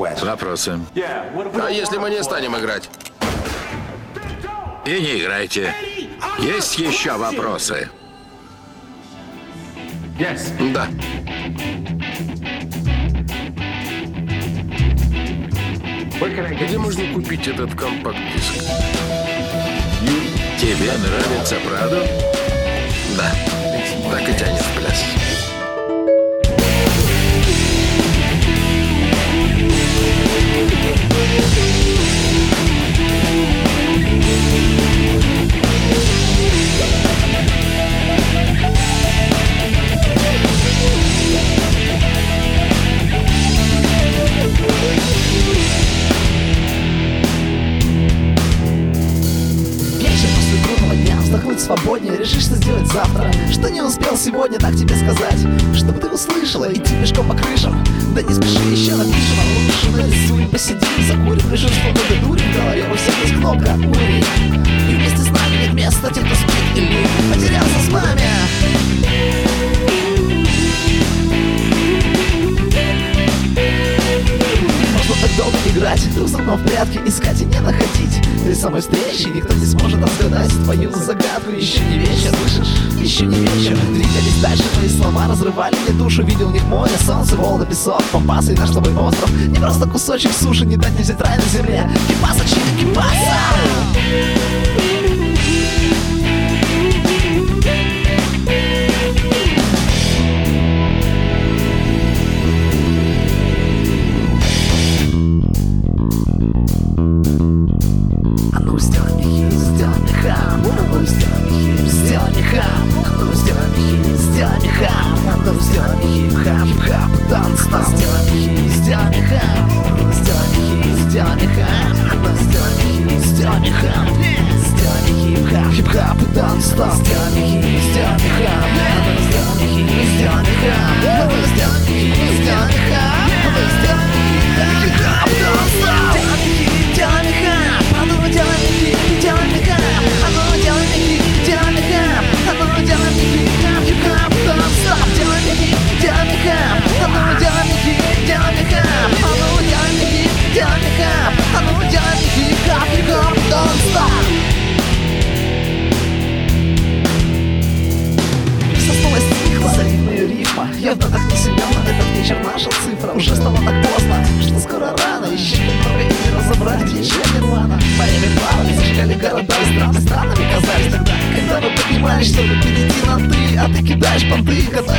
Вопросы? А если мы не станем играть? И не играйте. Есть еще вопросы? Да. Где можно купить этот компакт-диск? Тебе нравится Прадо? Да. Так и тянет в пляс. Вздохнуть свободнее, решишься сделать завтра. Что не успел сегодня, так тебе сказать, чтобы ты услышала, идти пешком по крышам. Да не спеши, еще напишем, а лучше нарисуем, посидим, закурим, решим, что ты дурим, в голове у всех есть кнопка «Ури». И вместе с нами нет места тем, кто спит или потерялся с нами. Так долго играть, друг с другом в прятки искать и не находить. При самой встрече никто не сможет разгадать твою загадку. Еще не вечер, слышишь? Еще не вечер. Двигались дальше, твои слова разрывали мне душу. Видел в них море, солнце, волны, песок, пампасы и наш с тобой остров. Не просто кусочек суши, не дать не взять рай на земле. Кипаса, чили, кипаса! Явно так не силен на этот вечер наша цифра. Уже стало так поздно, что скоро рано. Еще немного и не разобрать, еще нирвана. Моими плавали, зажигали города и страны. Странными казались тогда, когда вы понимали, что перейти на ты. А ты кидаешь понты,